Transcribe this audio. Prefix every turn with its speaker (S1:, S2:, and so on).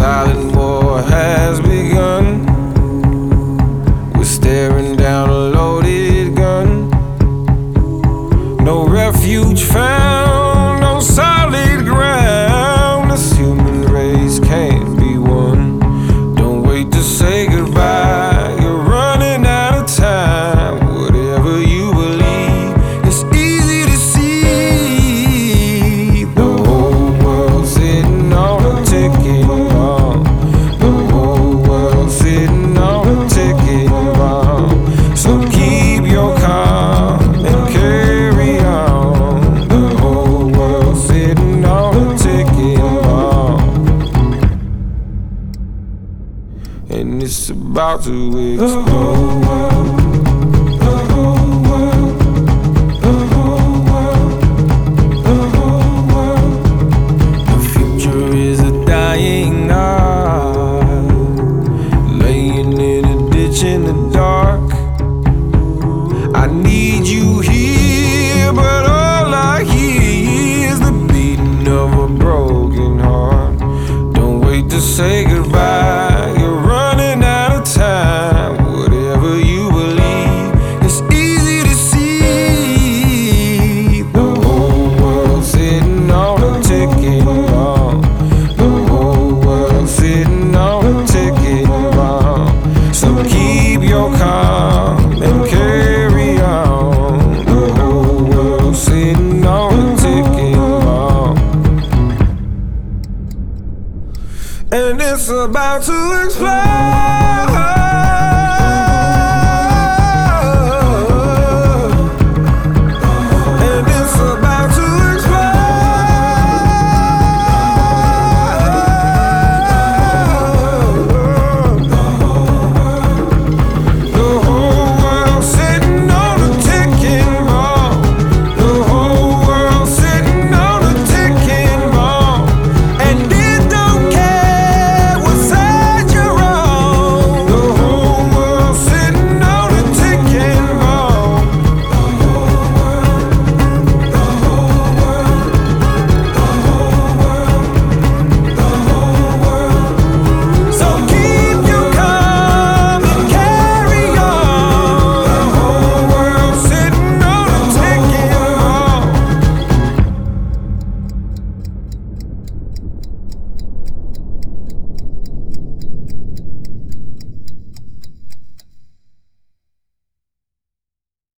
S1: silent war has begun. We're staring down a loaded gun. No refuge found, no solid ground. This human race can't be won. Don't wait to say goodbye, you're running out of time. Whatever you believe, it's easy to see. The whole world's sitting on a ticking bomb. The whole world's sitting on a ticking bomb. So keep your calm and carry on. The whole world's sitting on a ticking bomb, and it's about to explode. The future is a dying art, laying in a ditch in the dark. I need you here, but all I hear is the beating of a broken heart. Don't wait to say goodbye, you're running out of time. Whatever you believe, it's easy to see. The whole world's sitting on a ticking bomb. The whole world's sitting on a ticking bomb. So keep your calm and carry on. The whole world's sitting on a ticking bomb, and it's about to explode.